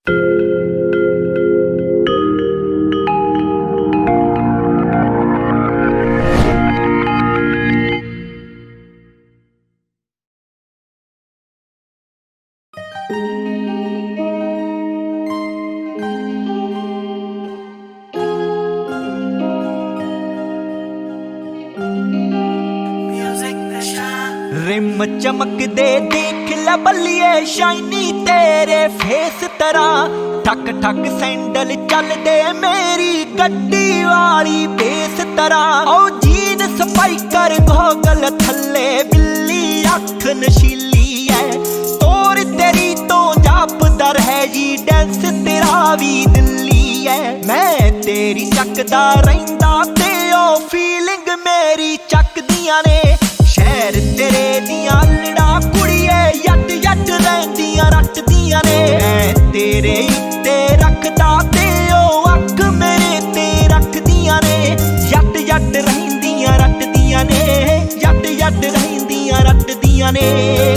Rim चमकदे देख लै बल्लिए shiny तेरे फेस तरह ठक ठक सैंडल चलदे मेरी गड्डी वाली बेस तरह ओ जीन स्पाइकर गोगल थल्ले बिल्ली अख नशीली है तोर तेरी तो जापदा रहे जी डांस तेरा भी दिल्ली है मैं तेरी चकदा रहिंदा ते ओ फीलिंग मेरी चकदियां ने शहर तेरे दियां लड़ा कुड़िए यट यट रहिंदियां रटदियां ने मैं तेरे उत्ते रखदा ते ओ अख मेरे ते रखदियां ने यट यट रहिंदियां रटदियां ने यट यट रहिंदियां रटदियां ने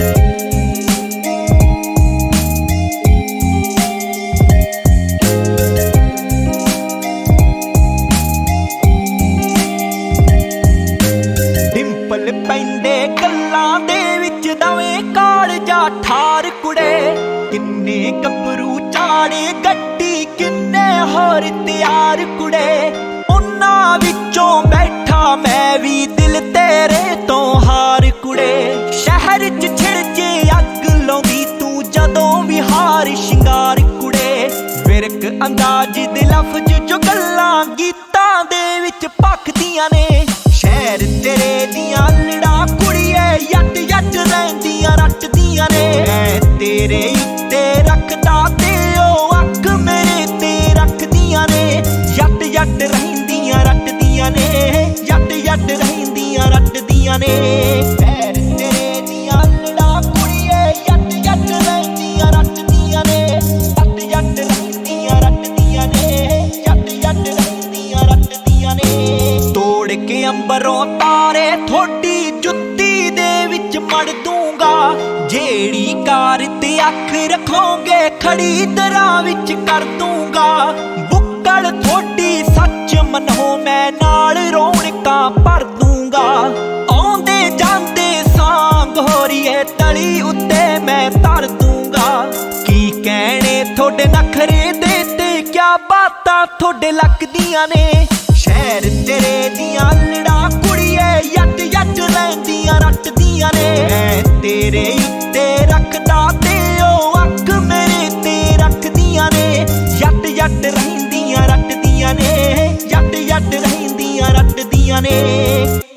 पैंदे गल्लां दे विच दवें कालजा ठार कुड़े किन्ने गभरू चाड़े गड्डी किन्ने होर तैयार कुड़े उन्हां विचों बैठा मैं भी दिल तेरे तो हार कुड़े शहर च छिड़के अग लाउंदी तू जदों भी हार शिंगार कुड़े विरक अंदाज दे लफ्ज जो गल्लां गीतां दे विच भखदियां ने शहर तेरे दियां लड़ा कुड़िए यट यट रहिंदियां रटदियां ने मैं तेरे उत्ते रखदा ते ओ अख मेरे ते रखदियां ने यट यट रहिंदियां रटदियां ने यट यट रहिंदियां रटदियां ने शहर तेरे दियां लड़ा कुड़िए यट यट रहिंदियां रटदियां ने यट यट रहिंदियां रटदियां ने यट यट रहिंदियां रटदियां ने तोड़ के अंबरों तारे थोड़ी जुत्ती दे विच मड़ दूंगा जेड़ी कार ते अख रखोगे खड़ी दरां विच कर दूंगा बुक्कड़ थोड़ी सच मनो मैं नाल रौनकां भर दूंगा आउंदे जांदे सांग होरीए तली उत्ते मैं धर दूंगा की कहने थोड़े नखरे दे ते क्या बातां थोड़े लगदियां ने शहर तेरे दियां लड़ा कुड़िए यट यट रहिंदियां रटदियां ने मैं तेरे उत्ते रखदा ते ओ अख मेरे ते रखदियां ने यट यट रहिंदियां रटदियां ने यट यट रहिंदियां रटदियां ने।